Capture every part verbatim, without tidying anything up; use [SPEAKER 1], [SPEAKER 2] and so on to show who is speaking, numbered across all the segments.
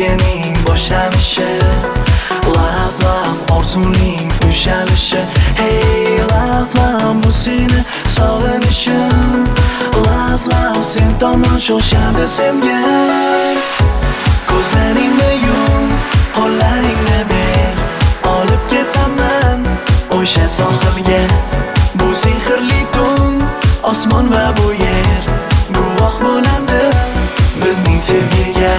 [SPEAKER 1] sevgining boshlanishi. Love love orzuning ushalishi. Hey love love bu seni sog'inishim. Love love sen tomon shoshadi sevgim. Ko'zlaringni yum, qo'llaringni ber, olib ketaman o'sha sohilga. Bu sehrli tun, osmon va bu yer guvoh bo'ladi bizning sevgiga.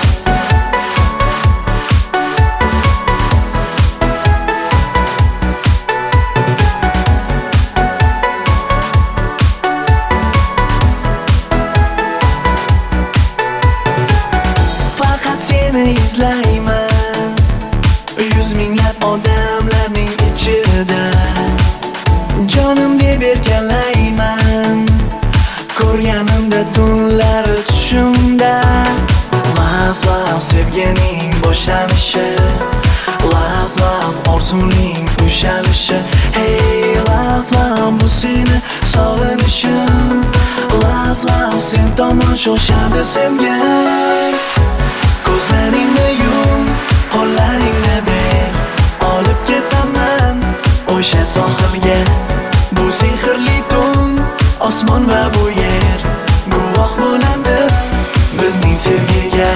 [SPEAKER 1] Faqat seni izlayman yuz minglab odamlarning ichida. Jonim deb erkalayman ko'rganimda tunlari tushimda. Love love sevgining boshlanishi. Love love orzuning ushalishi. Hey love love bu seni sog'inishim. Love love sen tomon shoshadi sevgim. Ko'zlaringni yum, qo'llaringni ber, olib ketaman o'sha sohilga. Bu sehrli tun, osmon va bu yer guvoh bo'ladi bizning sevgiga.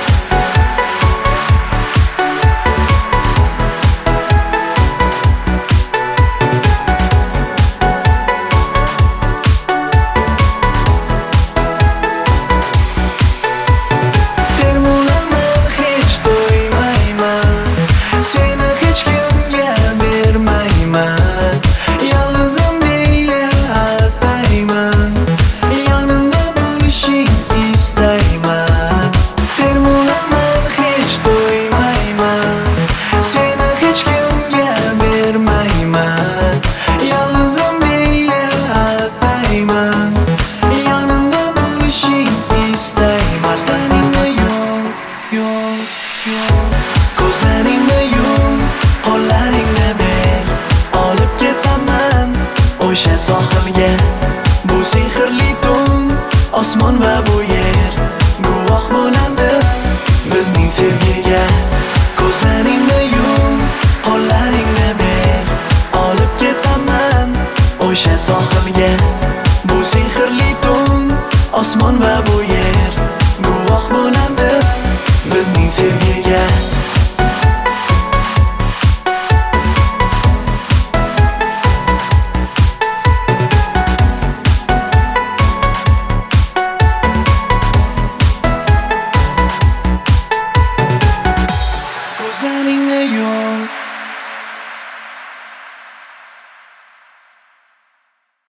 [SPEAKER 1] Termulaman hech to'ymayman, seni hech kimga bermayman. Yolg'izim deya atayman, yonimda bo'lishing istayman. Termulaman hech to'ymayman, seni hech kimga bermayman. Yolg'izim deya atayman, yonimda bo'lishing istayman. Ko'zlaringni yum, yum, yum. Ko'zlaringni yum, qo'llaringni ber, olib ketaman o'sha sohilga. Bu sehrli tun, osmon va bu yer guvoh bo'ladi bizning sevgiga. Ko'zlaringni yum, qo'llaringni ber, olib ketaman o'sha sohilga. Bu sehrli tun, osmon va bu yer